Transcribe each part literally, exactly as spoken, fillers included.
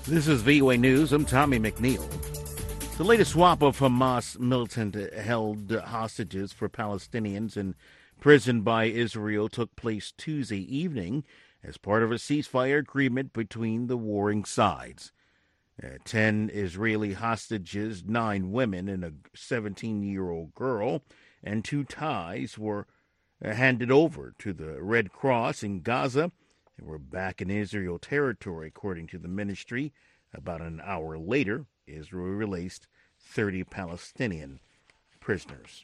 This is V O A News. I'm Tommy McNeil. The latest swap of Hamas militant-held hostages for Palestinians imprisoned by Israel took place Tuesday evening as part of a ceasefire agreement between the warring sides. Uh, ten Israeli hostages, nine women and a seventeen-year-old girl, and two Thais were uh, handed over to the Red Cross in Gaza and were back in Israel territory, according to the ministry. About an hour later, Israel released thirty Palestinian prisoners.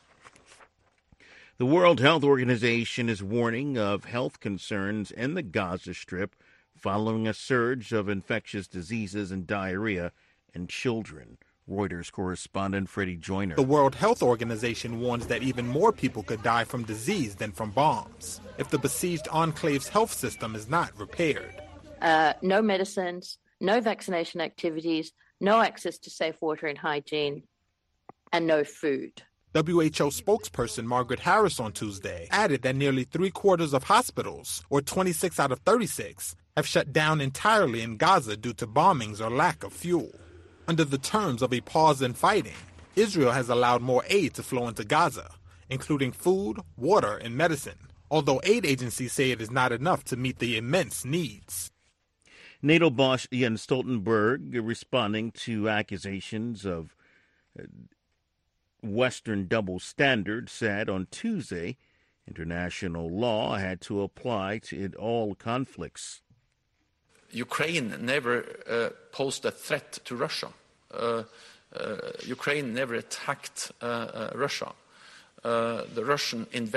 The World Health Organization is warning of health concerns in the Gaza Strip following a surge of infectious diseases and diarrhea in children. Reuters correspondent Freddie Joyner. The World Health Organization warns that even more people could die from disease than from bombs if the besieged enclave's health system is not repaired. Uh, no medicines, no vaccination activities, no access to safe water and hygiene, and no food. W H O spokesperson Margaret Harris on Tuesday added that nearly three quarters of hospitals, or twenty-six out of thirty-six, have shut down entirely in Gaza due to bombings or lack of fuel. Under the terms of a pause in fighting, Israel has allowed more aid to flow into Gaza, including food, water, and medicine, although aid agencies say it is not enough to meet the immense needs. NATO boss Jens Stoltenberg, responding to accusations of Western double standards, said on Tuesday international law had to apply to all conflicts. Ukraine never uh, posed a threat to Russia. Uh, uh, Ukraine never attacked uh, uh, Russia. Uh, the Russian invasion